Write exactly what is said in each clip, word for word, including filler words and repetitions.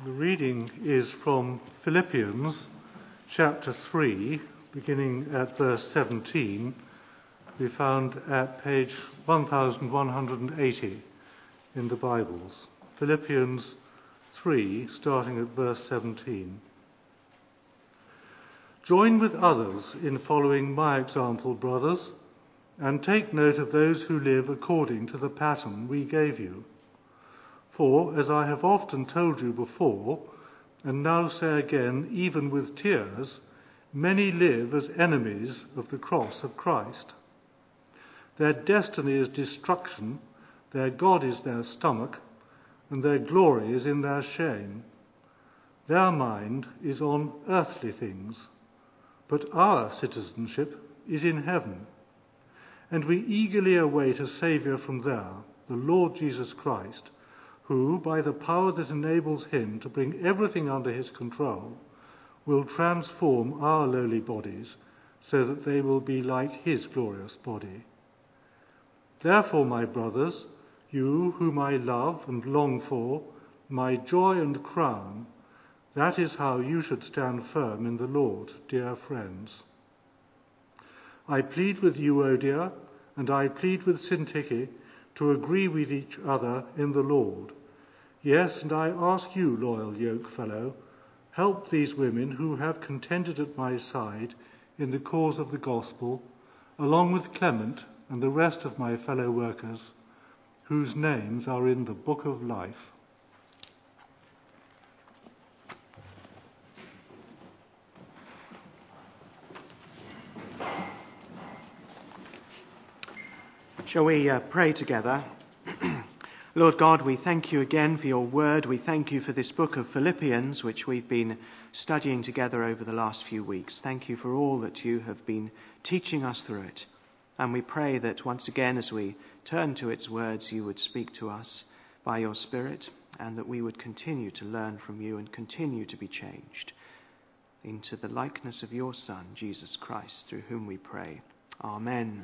The reading is from Philippians chapter three, beginning at verse seventeen. We found at page one thousand one hundred eighty in the Bibles. Philippians three, starting at verse seventeen. Join with others in following my example, brothers, and take note of those who live according to the pattern we gave you. For, as I have often told you before, and now say again, even with tears, many live as enemies of the cross of Christ. Their destiny is destruction, their God is their stomach, and their glory is in their shame. Their mind is on earthly things, but our citizenship is in heaven, and we eagerly await a Saviour from there, the Lord Jesus Christ, who, by the power that enables him to bring everything under his control, will transform our lowly bodies so that they will be like his glorious body. Therefore, my brothers, you whom I love and long for, my joy and crown, that is how you should stand firm in the Lord, dear friends. I plead with Euodia and I plead with Syntyche to agree with each other in the Lord. Yes, and I ask you, loyal yokefellow, help these women who have contended at my side in the cause of the gospel, along with Clement and the rest of my fellow workers, whose names are in the book of life. Shall we uh, pray together? Lord God, we thank you again for your word. We thank you for this book of Philippians, which we've been studying together over the last few weeks. Thank you for all that you have been teaching us through it. And we pray that once again, as we turn to its words, you would speak to us by your Spirit, and that we would continue to learn from you and continue to be changed into the likeness of your Son, Jesus Christ, through whom we pray. Amen.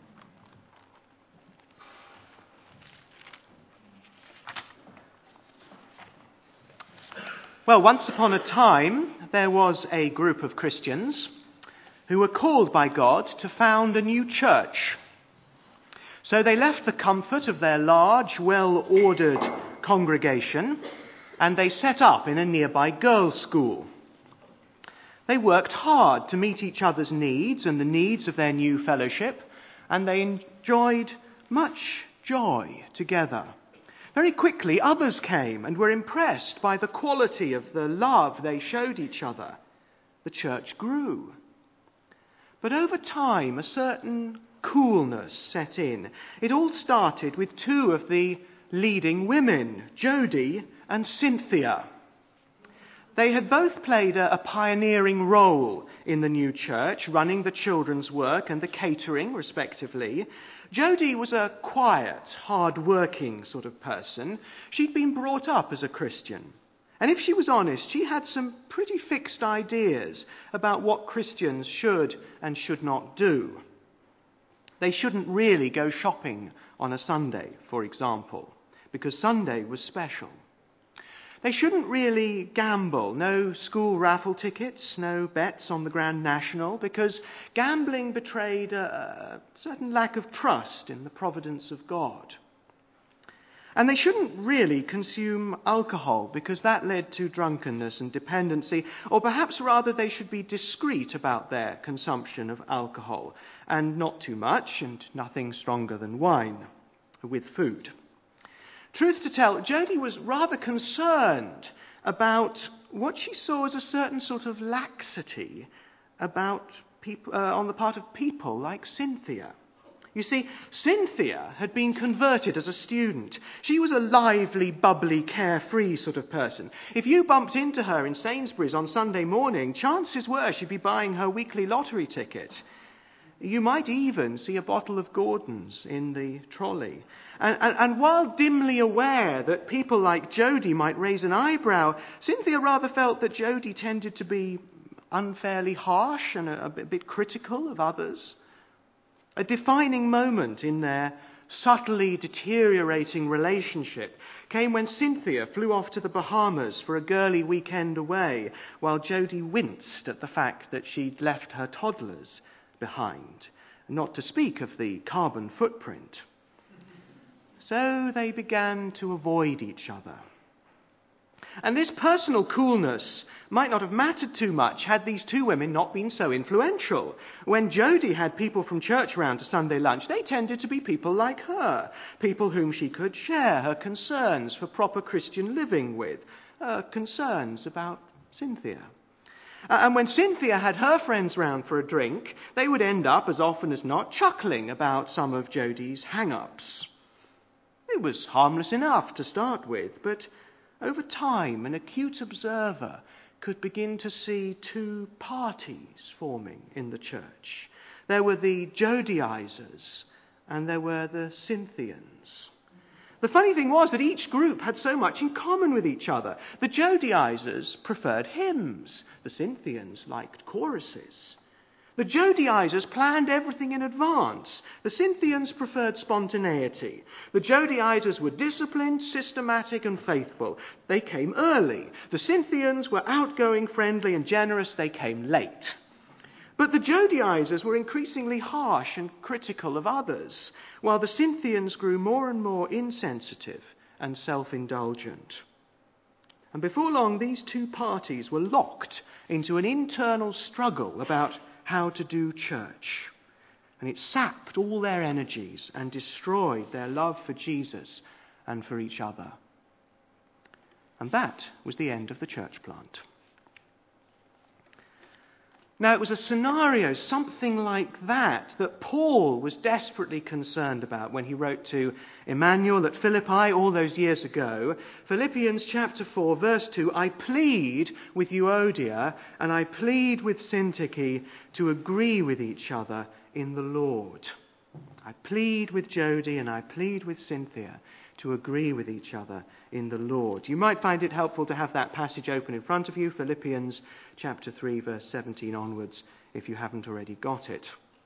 Well, once upon a time, there was a group of Christians who were called by God to found a new church. So they left the comfort of their large, well-ordered congregation, and they set up in a nearby girls' school. They worked hard to meet each other's needs and the needs of their new fellowship, and they enjoyed much joy together. Very quickly, others came and were impressed by the quality of the love they showed each other. The church grew. But over time, a certain coolness set in. It all started with two of the leading women, Jody and Cynthia. They had both played a, a pioneering role in the new church, running the children's work and the catering, respectively. Jody was a quiet, hard-working sort of person. She'd been brought up as a Christian. And if she was honest, she had some pretty fixed ideas about what Christians should and should not do. They shouldn't really go shopping on a Sunday, for example, because Sunday was special. They shouldn't really gamble, no school raffle tickets, no bets on the Grand National, because gambling betrayed a, a certain lack of trust in the providence of God. And they shouldn't really consume alcohol, because that led to drunkenness and dependency, or perhaps rather they should be discreet about their consumption of alcohol, and not too much, and nothing stronger than wine with food. Truth to tell, Jody was rather concerned about what she saw as a certain sort of laxity about people, uh, on the part of people like Cynthia. You see, Cynthia had been converted as a student. She was a lively, bubbly, carefree sort of person. If you bumped into her in Sainsbury's on Sunday morning, chances were she'd be buying her weekly lottery ticket. You might even see a bottle of Gordon's in the trolley. And, and, and while dimly aware that people like Jody might raise an eyebrow, Cynthia rather felt that Jody tended to be unfairly harsh and a, a bit critical of others. A defining moment in their subtly deteriorating relationship came when Cynthia flew off to the Bahamas for a girly weekend away, while Jodie winced at the fact that she'd left her toddlers behind, not to speak of the carbon footprint. So they began to avoid each other. And this personal coolness might not have mattered too much had these two women not been so influential. When Jodie had people from church round to Sunday lunch, they tended to be people like her, people whom she could share her concerns for proper Christian living with, uh, concerns about Cynthia. Uh, and when Cynthia had her friends round for a drink, they would end up, as often as not, chuckling about some of Jodie's hang-ups. It was harmless enough to start with, but over time, an acute observer could begin to see two parties forming in the church. There were the Jodieizers and there were the Cynthians. The funny thing was that each group had so much in common with each other. The Jodieizers preferred hymns. The Cynthians liked choruses. The Jodieizers planned everything in advance. The Cynthians preferred spontaneity. The Jodieizers were disciplined, systematic, and faithful. They came early. The Cynthians were outgoing, friendly, and generous. They came late. But the Jodieizers were increasingly harsh and critical of others, while the Cynthians grew more and more insensitive and self-indulgent. And before long, these two parties were locked into an internal struggle about how to do church. And it sapped all their energies and destroyed their love for Jesus and for each other. And that was the end of the church plant. Now, it was a scenario, something like that, that Paul was desperately concerned about when he wrote to Emmanuel at Philippi all those years ago. Philippians chapter four, verse two, I plead with Euodia and I plead with Syntyche to agree with each other in the Lord. I plead with Jodie and I plead with Cynthia to agree with each other in the Lord. You might find it helpful to have that passage open in front of you, Philippians chapter three, verse seventeen onwards, if you haven't already got it.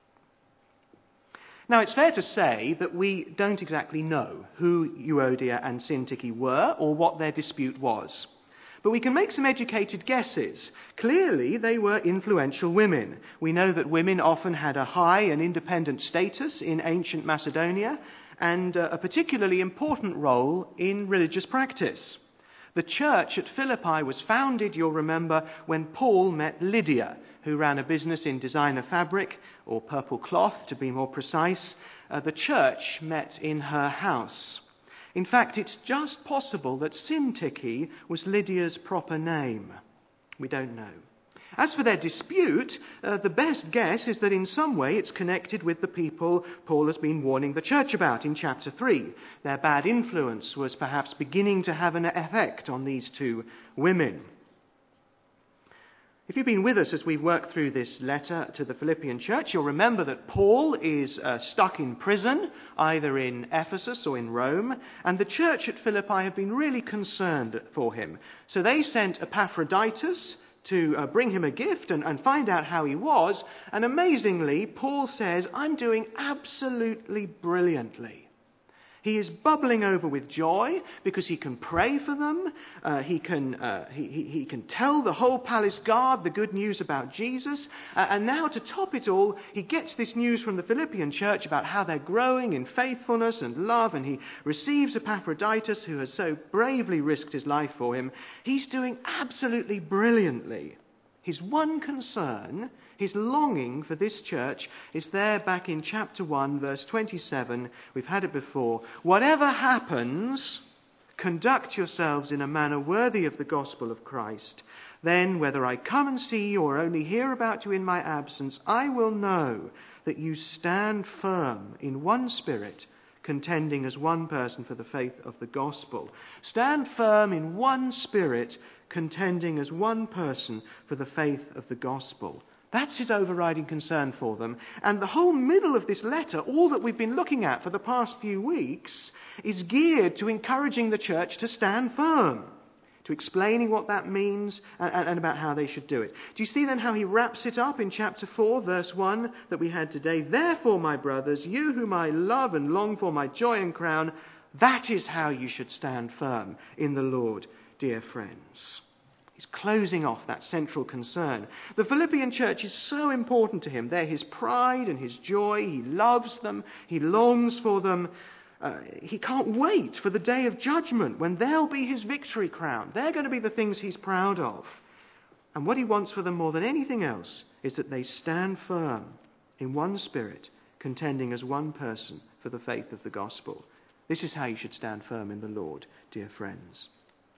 Now, it's fair to say that we don't exactly know who Euodia and Syntyche were or what their dispute was. But we can make some educated guesses. Clearly, they were influential women. We know that women often had a high and independent status in ancient Macedonia, and uh, a particularly important role in religious practice. The church at Philippi was founded, you'll remember, when Paul met Lydia, who ran a business in designer fabric, or purple cloth to be more precise. Uh, the church met in her house. In fact, it's just possible that Syntyche was Lydia's proper name. We don't know. As for their dispute, uh, the best guess is that in some way it's connected with the people Paul has been warning the church about in chapter three. Their bad influence was perhaps beginning to have an effect on these two women. If you've been with us as we've worked through this letter to the Philippian church, you'll remember that Paul is uh, stuck in prison, either in Ephesus or in Rome, and the church at Philippi have been really concerned for him. So they sent Epaphroditus to uh, bring him a gift and, and find out how he was. And amazingly, Paul says, I'm doing absolutely brilliantly. He is bubbling over with joy because he can pray for them. Uh, he can uh, he, he, he can tell the whole palace guard the good news about Jesus. Uh, and now to top it all, he gets this news from the Philippian church about how they're growing in faithfulness and love. And he receives Epaphroditus, who has so bravely risked his life for him. He's doing absolutely brilliantly. His one concern, his longing for this church, is there back in chapter one, verse twenty-seven. We've had it before. Whatever happens, conduct yourselves in a manner worthy of the gospel of Christ. Then, whether I come and see you or only hear about you in my absence, I will know that you stand firm in one spirit, contending as one person for the faith of the gospel. Stand firm in one spirit, contending as one person for the faith of the gospel. That's his overriding concern for them. And the whole middle of this letter, all that we've been looking at for the past few weeks, is geared to encouraging the church to stand firm, to explaining what that means and, and about how they should do it. Do you see then how he wraps it up in chapter four, verse one that we had today? Therefore, my brothers, you whom I love and long for, my joy and crown, That is how you should stand firm in the Lord, dear friends. He's closing off that central concern. The Philippian church is so important to him. They're his pride and his joy. He loves them. He longs for them. Uh, he can't wait for the day of judgment when they'll be his victory crown. They're going to be the things he's proud of. And what he wants for them more than anything else is that they stand firm in one spirit, contending as one person for the faith of the gospel. This is how you should stand firm in the Lord, dear friends.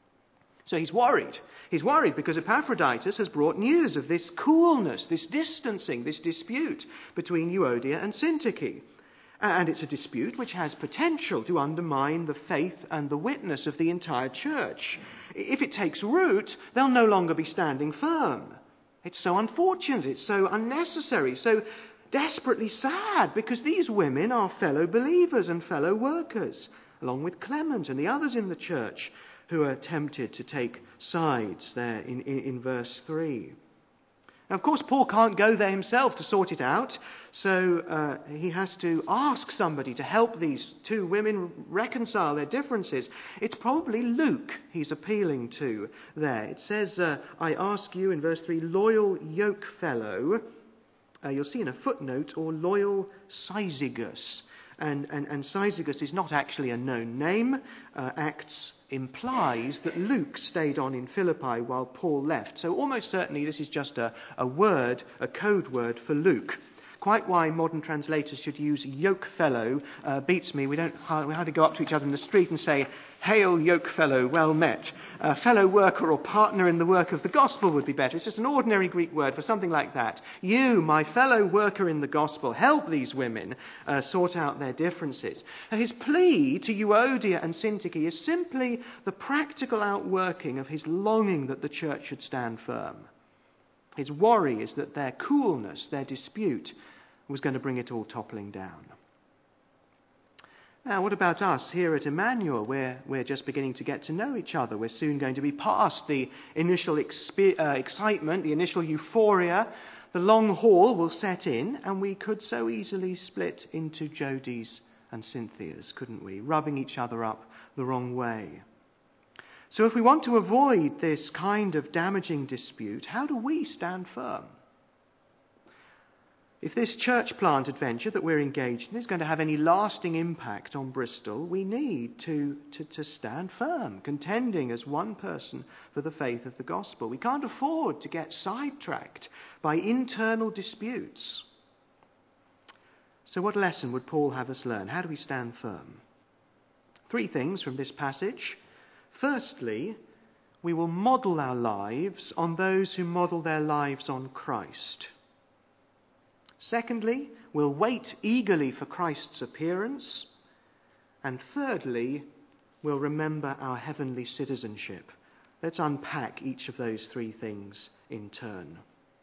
So he's worried. He's worried because Epaphroditus has brought news of this coolness, this distancing, this dispute between Euodia and Syntyche. And it's a dispute which has potential to undermine the faith and the witness of the entire church. If it takes root, they'll no longer be standing firm. It's so unfortunate, it's so unnecessary, so desperately sad, because these women are fellow believers and fellow workers, along with Clement and the others in the church who are tempted to take sides there in, in, in verse three. Now, of course, Paul can't go there himself to sort it out, so uh, he has to ask somebody to help these two women reconcile their differences. It's probably Luke he's appealing to there. It says, uh, I ask you in verse three, loyal yoke fellow, uh, you'll see in a footnote, or loyal Syzygus. And, and, and Syzygus is not actually a known name. Uh, Acts implies that Luke stayed on in Philippi while Paul left. So almost certainly this is just a, a word, a code word for Luke. Quite why modern translators should use yoke fellow uh, beats me. We don't we hardly go up to each other in the street and say, hail yoke fellow, well met. Uh, fellow worker or partner in the work of the gospel would be better. It's just an ordinary Greek word for something like that. You, my fellow worker in the gospel, help these women uh, sort out their differences. And his plea to Euodia and Syntyche is simply the practical outworking of his longing that the church should stand firm. His worry is that their coolness, their dispute, was going to bring it all toppling down. Now, what about us here at Emmanuel? We're, we're just beginning to get to know each other. We're soon going to be past the initial expe- uh, excitement, the initial euphoria. The long haul will set in, and we could so easily split into Jodies and Cynthias, couldn't we? Rubbing each other up the wrong way. So if we want to avoid this kind of damaging dispute, how do we stand firm? If this church plant adventure that we're engaged in is going to have any lasting impact on Bristol, we need to, to, to stand firm, contending as one person for the faith of the gospel. We can't afford to get sidetracked by internal disputes. So what lesson would Paul have us learn? How do we stand firm? Three things from this passage. Firstly, we will model our lives on those who model their lives on Christ. Secondly, we'll wait eagerly for Christ's appearance. And thirdly, we'll remember our heavenly citizenship. Let's unpack each of those three things in turn.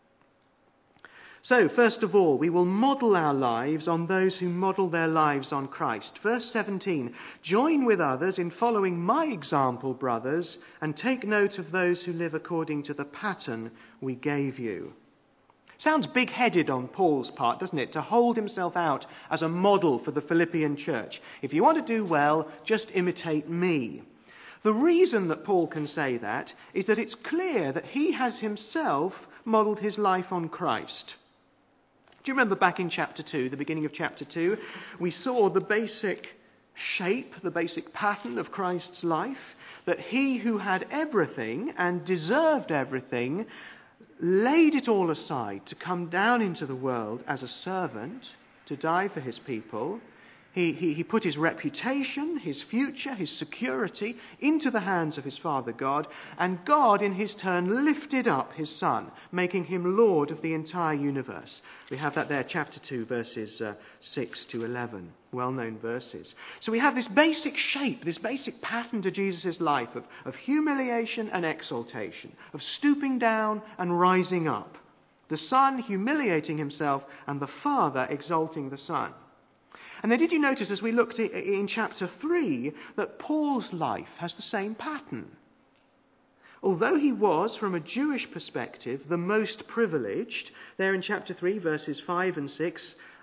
So, first of all, we will model our lives on those who model their lives on Christ. Verse seventeen, join with others in following my example, brothers, and take note of those who live according to the pattern we gave you. Sounds big-headed on Paul's part, doesn't it? To hold himself out as a model for the Philippian church. If you want to do well, just imitate me. The reason that Paul can say that is that it's clear that he has himself modelled his life on Christ. Do you remember back in chapter two, the beginning of chapter two, we saw the basic shape, the basic pattern of Christ's life, that he who had everything and deserved everything laid it all aside to come down into the world as a servant to die for his people. He, he, he put his reputation, his future, his security into the hands of his Father God, and God in his turn lifted up his Son, making him Lord of the entire universe. We have that there, chapter two, verses uh, six to eleven, well-known verses. So we have this basic shape, this basic pattern to Jesus' life of, of humiliation and exaltation, of stooping down and rising up. The Son humiliating himself and the Father exalting the Son. And then did you notice as we looked in chapter three that Paul's life has the same pattern? Although he was, from a Jewish perspective, the most privileged, there in chapter three, verses five and six,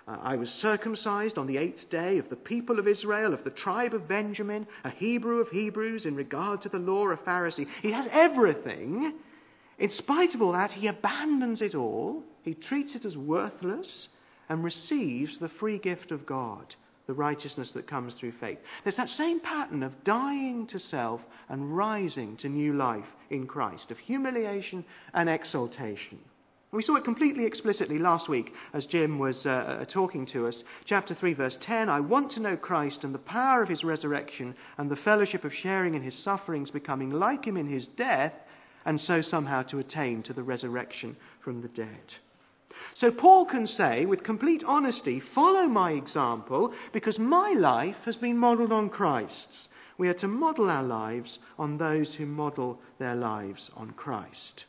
Uh, I was circumcised on the eighth day, of the people of Israel, of the tribe of Benjamin, a Hebrew of Hebrews, in regard to the law, a Pharisee. He has everything. In spite of all that, he abandons it all. He treats it as worthless and receives the free gift of God, the righteousness that comes through faith. There's that same pattern of dying to self and rising to new life in Christ, of humiliation and exaltation. We saw it completely explicitly last week as Jim was uh, talking to us. Chapter three, verse ten, I want to know Christ and the power of his resurrection and the fellowship of sharing in his sufferings, becoming like him in his death, and so somehow to attain to the resurrection from the dead. So Paul can say with complete honesty, follow my example because my life has been modelled on Christ's. We are to model our lives on those who model their lives on Christ.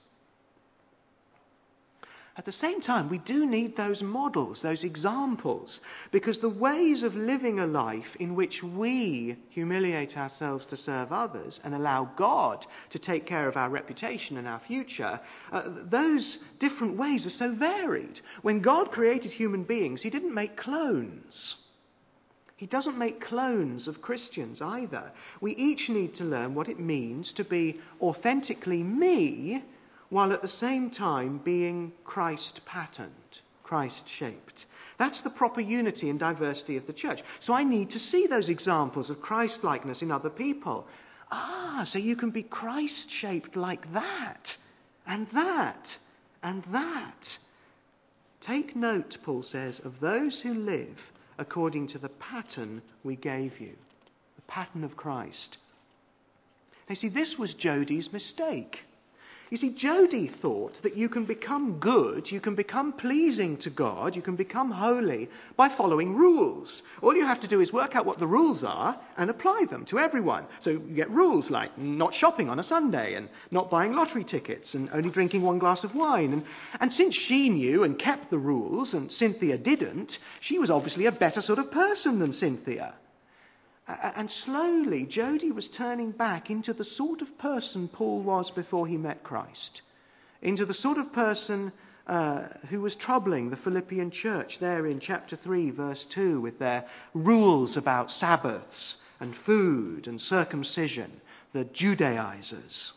At the same time, we do need those models, those examples, because the ways of living a life in which we humiliate ourselves to serve others and allow God to take care of our reputation and our future, uh, those different ways are so varied. When God created human beings, he didn't make clones. He doesn't make clones of Christians either. We each need to learn what it means to be authentically me, while at the same time being Christ-patterned, Christ-shaped. That's the proper unity and diversity of the church. So I need to see those examples of Christ-likeness in other people. Ah, so you can be Christ-shaped like that, and that, and that. Take note, Paul says, of those who live according to the pattern we gave you, the pattern of Christ. Now, see, this was Jodi's mistake. You see, Jodi thought that you can become good, you can become pleasing to God, you can become holy by following rules. All you have to do is work out what the rules are and apply them to everyone. So you get rules like not shopping on a Sunday and not buying lottery tickets and only drinking one glass of wine. And, and since she knew and kept the rules and Cynthia didn't, she was obviously a better sort of person than Cynthia. And slowly, Jodi was turning back into the sort of person Paul was before he met Christ. Into the sort of person uh, who was troubling the Philippian church there in chapter three, verse two, with their rules about Sabbaths and food and circumcision, the Judaizers.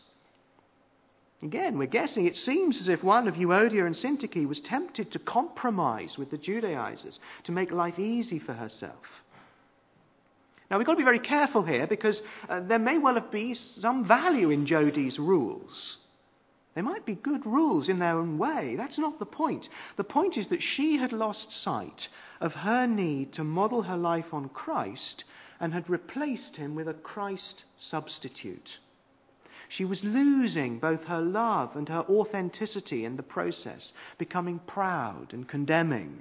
Again, we're guessing it seems as if one of Euodia and Syntyche was tempted to compromise with the Judaizers to make life easy for herself. Now, we've got to be very careful here because uh, there may well have been some value in Jodi's rules. They might be good rules in their own way. That's not the point. The point is that she had lost sight of her need to model her life on Christ and had replaced him with a Christ substitute. She was losing both her love and her authenticity in the process, becoming proud and condemning.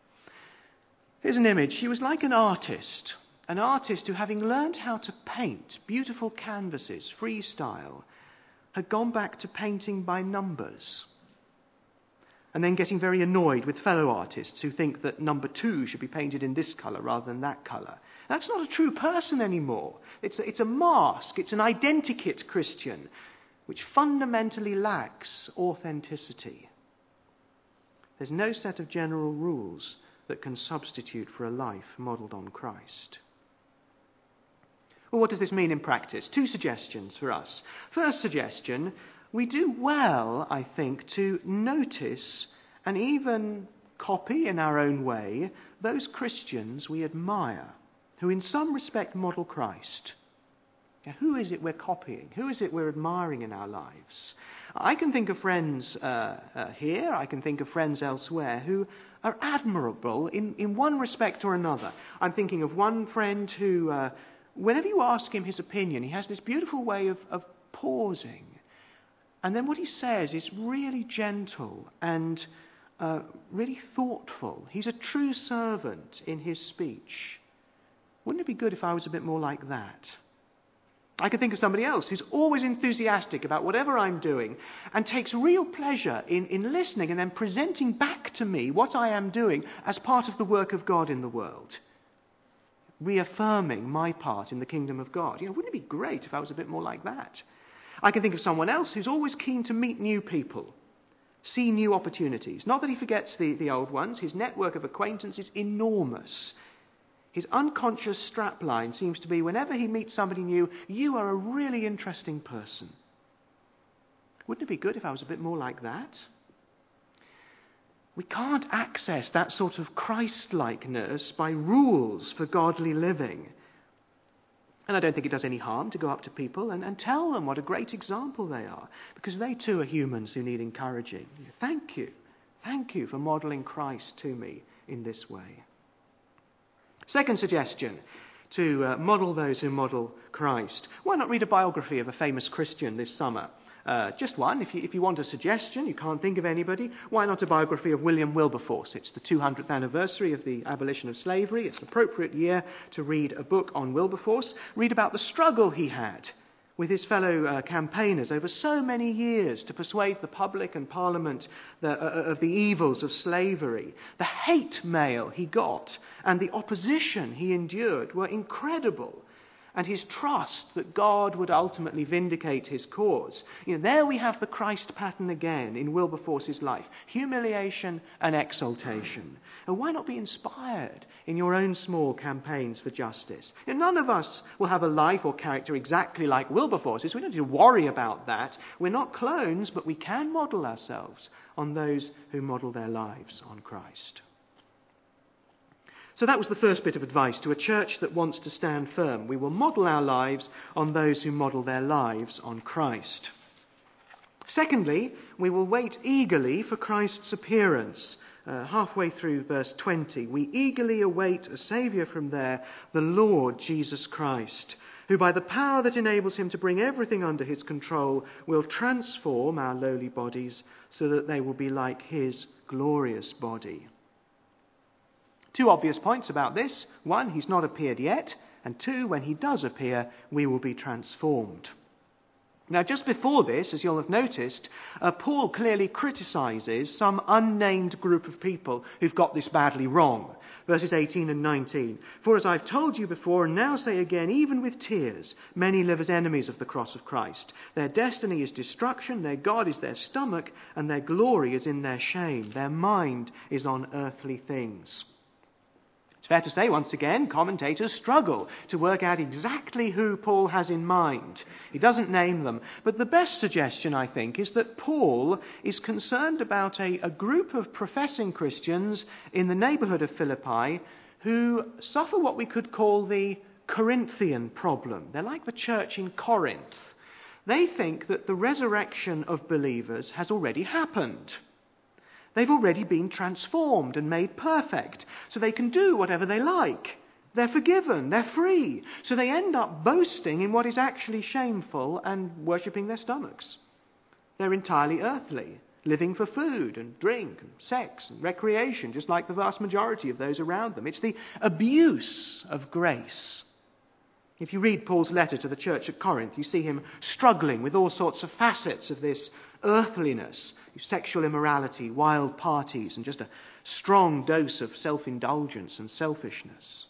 Here's an image. She was like an artist. An artist who, having learned how to paint beautiful canvases, freestyle, had gone back to painting by numbers. And then getting very annoyed with fellow artists who think that number two should be painted in this colour rather than that colour. That's not a true person anymore. It's a, it's a mask. It's an identikit Christian, which fundamentally lacks authenticity. There's no set of general rules that can substitute for a life modelled on Christ. Well, what does this mean in practice? Two suggestions for us. First suggestion, we do well, I think, to notice and even copy in our own way those Christians we admire, who in some respect model Christ. Now, who is it we're copying? Who is it we're admiring in our lives? I can think of friends uh, uh, here, I can think of friends elsewhere who are admirable in, in one respect or another. I'm thinking of one friend who, uh, whenever you ask him his opinion, he has this beautiful way of, of pausing. And then what he says is really gentle and uh, really thoughtful. He's a true servant in his speech. Wouldn't it be good if I was a bit more like that? I could think of somebody else who's always enthusiastic about whatever I'm doing and takes real pleasure in, in listening and then presenting back to me what I am doing as part of the work of God in the world. Reaffirming my part in the kingdom of God. You know, wouldn't it be great if I was a bit more like that? I can think of someone else who's always keen to meet new people See new opportunities. Not that he forgets the, the old ones. His network of acquaintance is enormous. His unconscious strapline seems to be whenever he meets somebody new, you are a really interesting person. Wouldn't it be good if I was a bit more like that? We can't access that sort of Christ-likeness by rules for godly living. And I don't think it does any harm to go up to people and, and tell them what a great example they are, because they too are humans who need encouraging. Thank you. Thank you for modelling Christ to me in this way. Second suggestion, to uh, model those who model Christ. Why not read a biography of a famous Christian this summer? Uh, just one. If you, if you want a suggestion, you can't think of anybody, why not a biography of William Wilberforce? It's the two hundredth anniversary of the abolition of slavery. It's an appropriate year to read a book on Wilberforce. Read about the struggle he had with his fellow uh, campaigners over so many years to persuade the public and Parliament the, uh, of the evils of slavery. The hate mail he got and the opposition he endured were incredible. And his trust that God would ultimately vindicate his cause. You know, there we have the Christ pattern again in Wilberforce's life. Humiliation and exaltation. And why not be inspired in your own small campaigns for justice? You know, none of us will have a life or character exactly like Wilberforce's. We don't need to worry about that. We're not clones, but we can model ourselves on those who model their lives on Christ. So that was the first bit of advice to a church that wants to stand firm. We will model our lives on those who model their lives on Christ. Secondly, we will wait eagerly for Christ's appearance. Uh, halfway through verse twenty, we eagerly await a Saviour from there, the Lord Jesus Christ, who by the power that enables him to bring everything under his control will transform our lowly bodies so that they will be like his glorious body. Two obvious points about this. One, he's not appeared yet. And two, when he does appear, we will be transformed. Now, just before this, as you'll have noticed, uh, Paul clearly criticises some unnamed group of people who've got this badly wrong. Verses eighteen and nineteen. For as I've told you before, and now say again, even with tears, many live as enemies of the cross of Christ. Their destiny is destruction, their God is their stomach, and their glory is in their shame. Their mind is on earthly things. It's fair to say, once again, commentators struggle to work out exactly who Paul has in mind. He doesn't name them. But the best suggestion, I think, is that Paul is concerned about a, a group of professing Christians in the neighbourhood of Philippi who suffer what we could call the Corinthian problem. They're like the church in Corinth. They think that the resurrection of believers has already happened. They've already been transformed and made perfect, so they can do whatever they like. They're forgiven, they're free. So they end up boasting in what is actually shameful and worshipping their stomachs. They're entirely earthly, living for food and drink and sex and recreation, just like the vast majority of those around them. It's the abuse of grace. If you read Paul's letter to the church at Corinth, you see him struggling with all sorts of facets of this earthliness, sexual immorality, wild parties, and just a strong dose of self-indulgence and selfishness.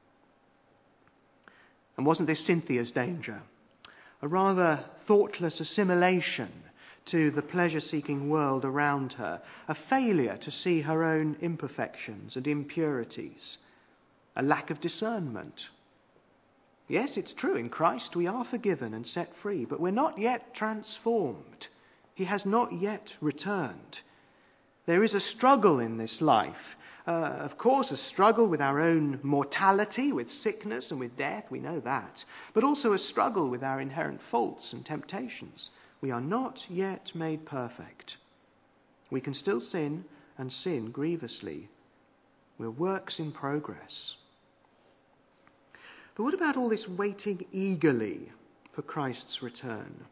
And wasn't this Cynthia's danger? A rather thoughtless assimilation to the pleasure-seeking world around her, a failure to see her own imperfections and impurities, a lack of discernment. Yes, it's true, in Christ we are forgiven and set free, but we're not yet transformed. He has not yet returned. There is a struggle in this life. Uh, of course, a struggle with our own mortality, with sickness and with death, we know that. But also a struggle with our inherent faults and temptations. We are not yet made perfect. We can still sin and sin grievously. We're works in progress. But what about all this waiting eagerly for Christ's return?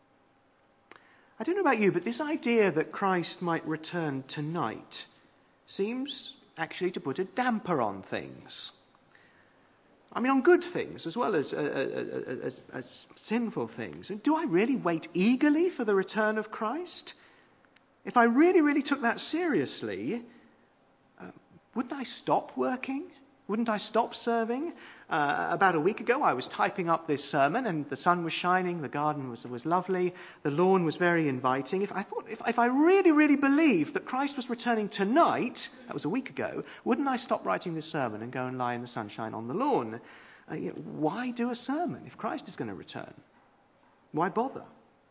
I don't know about you, but this idea that Christ might return tonight seems actually to put a damper on things. I mean, on good things as well as, uh, as, as sinful things. Do I really wait eagerly for the return of Christ? If I really, really took that seriously, uh, wouldn't I stop working? Wouldn't I stop serving? Uh, about a week ago, I was typing up this sermon, and the sun was shining, the garden was, was lovely, the lawn was very inviting. If I thought, if, if I really, really believed that Christ was returning tonight, that was a week ago, wouldn't I stop writing this sermon and go and lie in the sunshine on the lawn? Uh, you know, why do a sermon if Christ is going to return? Why bother?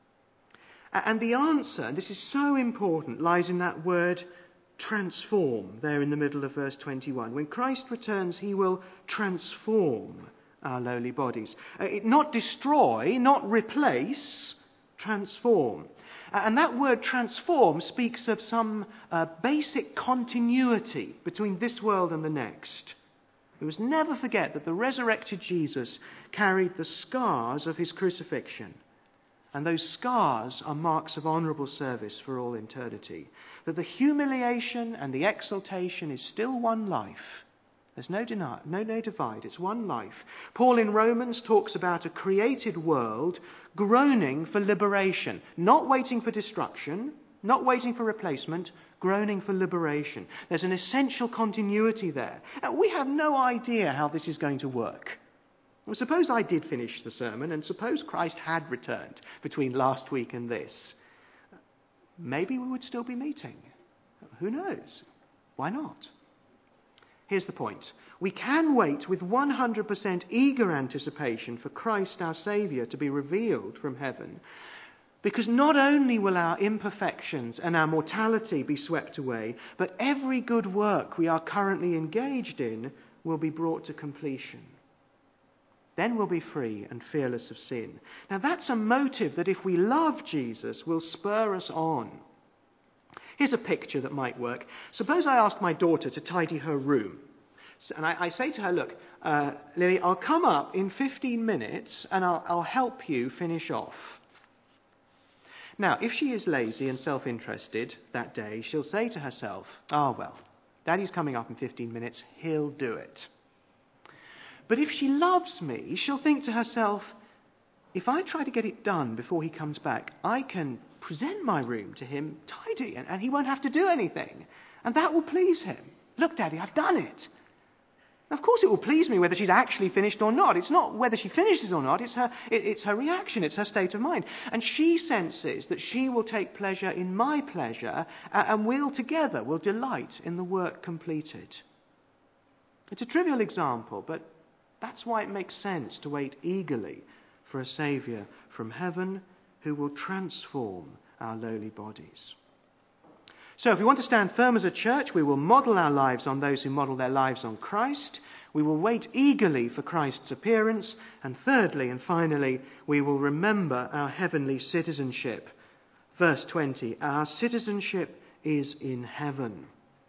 And the answer, and this is so important, lies in that word transform, there in the middle of verse twenty-one. When Christ returns, he will transform our lowly bodies. Uh, it, not destroy, not replace, transform. Uh, and that word transform speaks of some uh, basic continuity between this world and the next. We must never forget that the resurrected Jesus carried the scars of his crucifixion. And those scars are marks of honourable service for all eternity. That the humiliation and the exaltation is still one life. There's no deny, no, no divide. It's one life. Paul in Romans talks about a created world groaning for liberation. Not waiting for destruction, not waiting for replacement, groaning for liberation. There's an essential continuity there. Now, we have no idea how this is going to work. Well, suppose I did finish the sermon, and suppose Christ had returned between last week and this. Maybe we would still be meeting. Who knows? Why not? Here's the point. We can wait with one hundred percent eager anticipation for Christ our Saviour to be revealed from heaven, because not only will our imperfections and our mortality be swept away, but every good work we are currently engaged in will be brought to completion. Then we'll be free and fearless of sin. Now that's a motive that if we love Jesus will spur us on. Here's a picture that might work. Suppose I ask my daughter to tidy her room. And I, I say to her, look, uh, Lily, I'll come up in fifteen minutes and I'll, I'll help you finish off. Now, if she is lazy and self-interested that day, she'll say to herself, oh, well, Daddy's coming up in fifteen minutes, he'll do it. But if she loves me, she'll think to herself, if I try to get it done before he comes back, I can present my room to him tidy and, and he won't have to do anything. And that will please him. Look, Daddy, I've done it. Of course it will please me whether she's actually finished or not. It's not whether she finishes or not, it's her, it, it's her reaction, it's her state of mind. And she senses that she will take pleasure in my pleasure, uh, and we'll together will delight in the work completed. It's a trivial example, but that's why it makes sense to wait eagerly for a Saviour from heaven who will transform our lowly bodies. So if we want to stand firm as a church, we will model our lives on those who model their lives on Christ. We will wait eagerly for Christ's appearance. And thirdly and finally, we will remember our heavenly citizenship. Verse twenty, our citizenship is in heaven.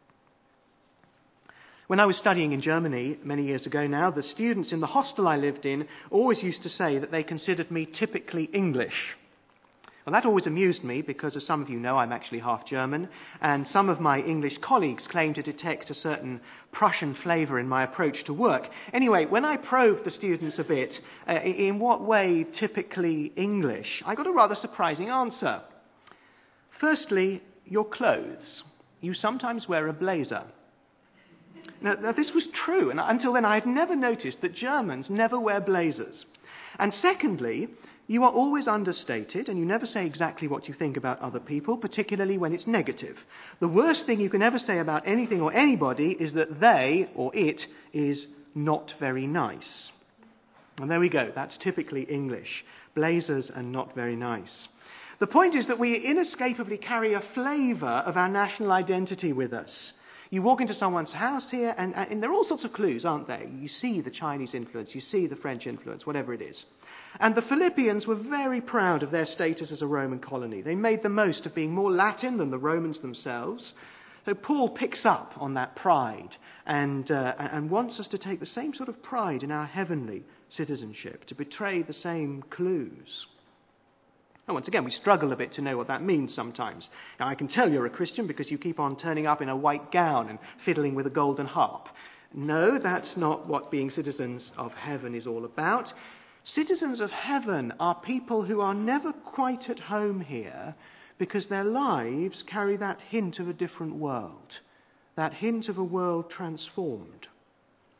When I was studying in Germany many years ago now, the students in the hostel I lived in always used to say that they considered me typically English. Well, that always amused me because, as some of you know, I'm actually half German, and some of my English colleagues claim to detect a certain Prussian flavour in my approach to work. Anyway, when I probed the students a bit, uh, in what way typically English, I got a rather surprising answer. Firstly, your clothes. You sometimes wear a blazer. Now, now, this was true, and until then I had never noticed that Germans never wear blazers. And secondly, you are always understated, and you never say exactly what you think about other people, particularly when it's negative. The worst thing you can ever say about anything or anybody is that they, or it, is not very nice. And there we go, that's typically English. Blazers and not very nice. The point is that we inescapably carry a flavour of our national identity with us. You walk into someone's house here, and, and there are all sorts of clues, aren't there? You see the Chinese influence, you see the French influence, whatever it is. And the Philippians were very proud of their status as a Roman colony. They made the most of being more Latin than the Romans themselves. So Paul picks up on that pride and, uh, and wants us to take the same sort of pride in our heavenly citizenship, to betray the same clues. And once again, we struggle a bit to know what that means sometimes. Now, I can tell you're a Christian because you keep on turning up in a white gown and fiddling with a golden harp. No, that's not what being citizens of heaven is all about. Citizens of heaven are people who are never quite at home here because their lives carry that hint of a different world, that hint of a world transformed.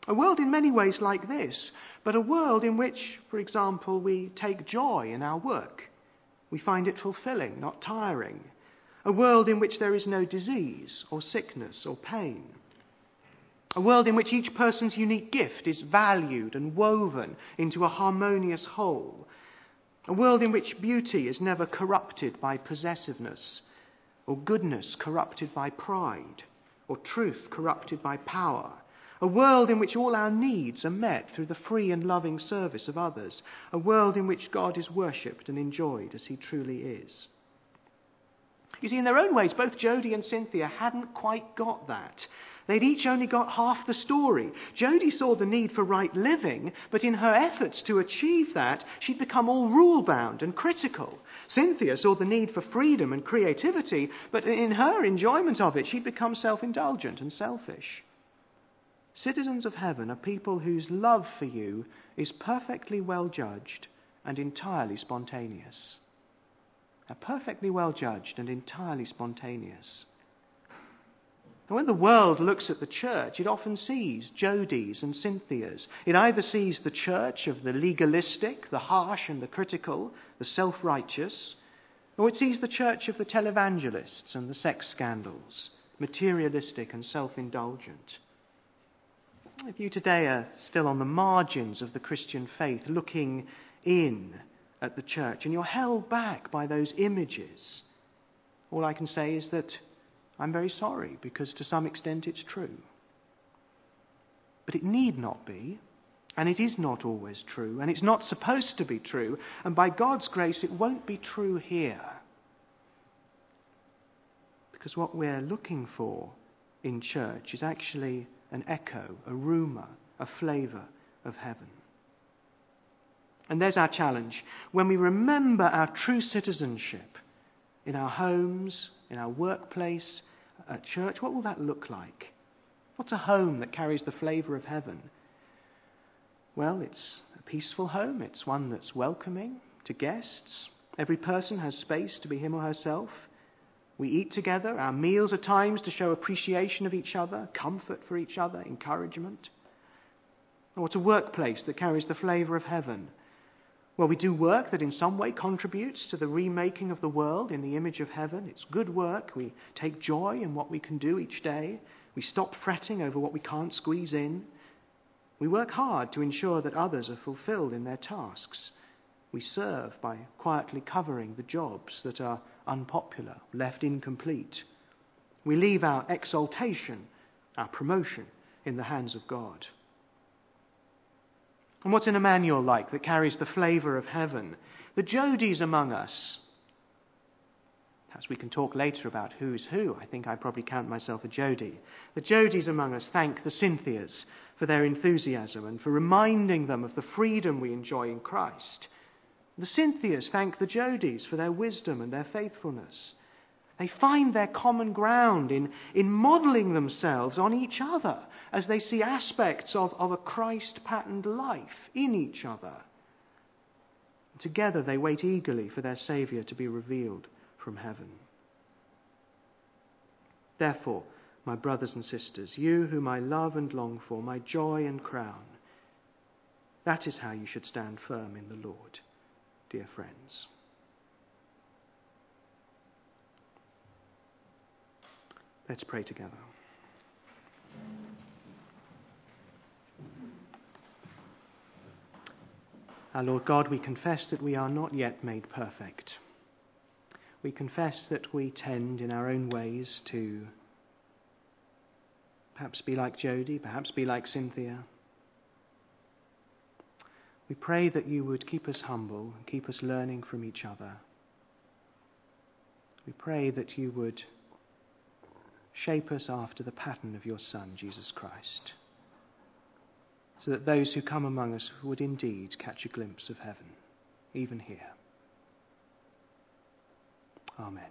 A world in many ways like this, but a world in which, for example, we take joy in our work. We find it fulfilling, not tiring. A world in which there is no disease or sickness or pain. A world in which each person's unique gift is valued and woven into a harmonious whole. A world in which beauty is never corrupted by possessiveness, or goodness corrupted by pride, or truth corrupted by power. A world in which all our needs are met through the free and loving service of others. A world in which God is worshipped and enjoyed as he truly is. You see, in their own ways, both Jodie and Cynthia hadn't quite got that. They'd each only got half the story. Jodie saw the need for right living, but in her efforts to achieve that, she'd become all rule-bound and critical. Cynthia saw the need for freedom and creativity, but in her enjoyment of it, she'd become self-indulgent and selfish. Citizens of heaven are people whose love for you is perfectly well judged and entirely spontaneous. Are perfectly well judged and entirely spontaneous. And when the world looks at the church, it often sees Jodies and Cynthias. It either sees the church of the legalistic, the harsh and the critical, the self-righteous, or it sees the church of the televangelists and the sex scandals, materialistic and self-indulgent. If you today are still on the margins of the Christian faith, looking in at the church, and you're held back by those images, all I can say is that I'm very sorry, because to some extent it's true. But it need not be, and it is not always true, and it's not supposed to be true, and by God's grace it won't be true here. Because what we're looking for in church is actually an echo, a rumour, a flavour of heaven. And there's our challenge. When we remember our true citizenship in our homes, in our workplace, at church, what will that look like? What's a home that carries the flavour of heaven? Well, it's a peaceful home. It's one that's welcoming to guests. Every person has space to be him or herself. We eat together. Our meals are times to show appreciation of each other, comfort for each other, encouragement. Or it's a workplace that carries the flavour of heaven. Well, we do work that in some way contributes to the remaking of the world in the image of heaven. It's good work. We take joy in what we can do each day. We stop fretting over what we can't squeeze in. We work hard to ensure that others are fulfilled in their tasks. We serve by quietly covering the jobs that are unpopular, left incomplete. We leave our exaltation, our promotion, in the hands of God. And what's an Emmanuel like that carries the flavour of heaven? The Jodies among us. Perhaps we can talk later about who's who. I think I probably count myself a Jodie. The Jodies among us thank the Cynthias for their enthusiasm and for reminding them of the freedom we enjoy in Christ. The Cynthias thank the Jodies for their wisdom and their faithfulness. They find their common ground in, in modelling themselves on each other as they see aspects of, of a Christ-patterned life in each other. Together they wait eagerly for their Saviour to be revealed from heaven. Therefore, my brothers and sisters, you whom I love and long for, my joy and crown, that is how you should stand firm in the Lord, dear friends. Let's pray together. Our Lord God, we confess that we are not yet made perfect. We confess that we tend in our own ways to perhaps be like Jodie, perhaps be like Cynthia. We pray that you would keep us humble and keep us learning from each other. We pray that you would shape us after the pattern of your Son, Jesus Christ, so that those who come among us would indeed catch a glimpse of heaven, even here. Amen.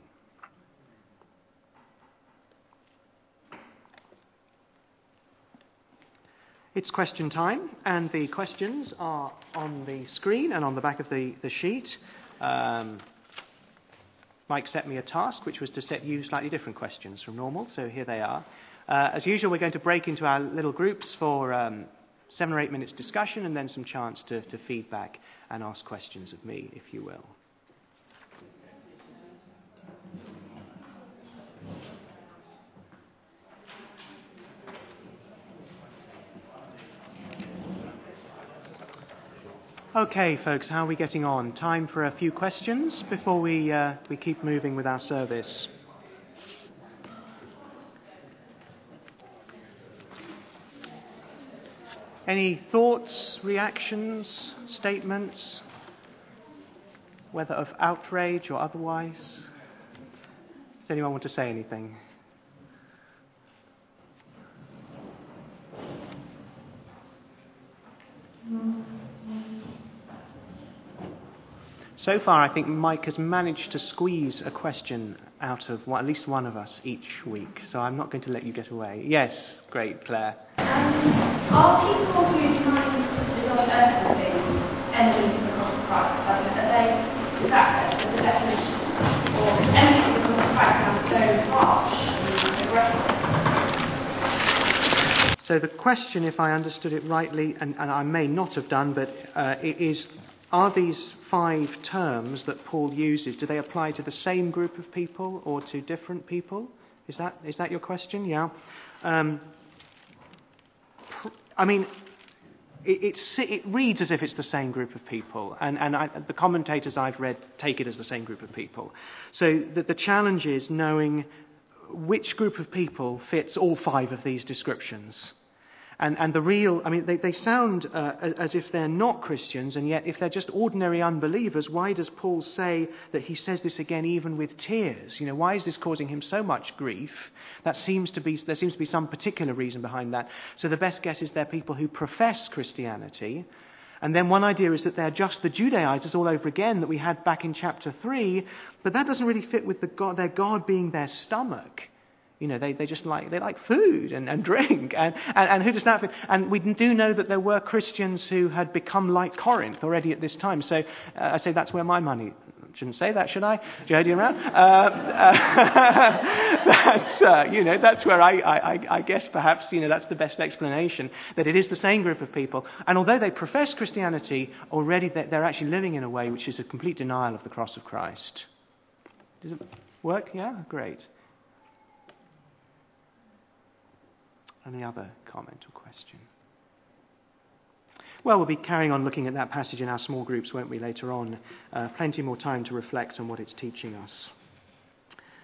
It's question time, and the questions are on the screen and on the back of the, the sheet. Um, Mike set me a task, which was to set you slightly different questions from normal, so here they are. Uh, as usual, we're going to break into our little groups for um, seven or eight minutes discussion and then some chance to, to feedback and ask questions of me, if you will. Okay, folks, how are we getting on? Time for a few questions before we uh, we keep moving with our service. Any thoughts, reactions, statements, whether of outrage or otherwise? Does anyone want to say anything? So far, I think Mike has managed to squeeze a question out of well, at least one of us each week, so I'm not going to let you get away. Yes, great, Claire. Um, are people who find the God earthly things enemies of the cross of Christ? I mean, are they, is that the definition? Or enemies of the cross of Christ sounds so harsh and aggressive? So the question, if I understood it rightly, and, and I may not have done, but uh, it is, are these five terms that Paul uses, do they apply to the same group of people or to different people? Is that is that your question? Yeah. Um, pr- I mean, it, it's, it reads as if it's the same group of people, and, and I, the commentators I've read take it as the same group of people. So the, the challenge is knowing which group of people fits all five of these descriptions. And, and the real, I mean, they, they sound uh, as if they're not Christians, and yet if they're just ordinary unbelievers, why does Paul say that he says this again even with tears? You know, why is this causing him so much grief? That seems to be, there seems to be some particular reason behind that. So the best guess is they're people who profess Christianity. And then one idea is that they're just the Judaizers all over again that we had back in chapter three, but that doesn't really fit with the God, their God being their stomach. You know, they, they just like, they like food and, and drink. And, and, and who does that fit? And we do know that there were Christians who had become like Corinth already at this time. So uh, I say that's where my money, shouldn't say that, should I? Jody around? Uh, uh, that's, uh, you know, that's where I, I, I guess perhaps, you know, that's the best explanation, that it is the same group of people. And although they profess Christianity, already they're, they're actually living in a way which is a complete denial of the cross of Christ. Does it work? Yeah? Great. Any other comment or question? Well, we'll be carrying on looking at that passage in our small groups, won't we, later on? Uh, plenty more time to reflect on what it's teaching us.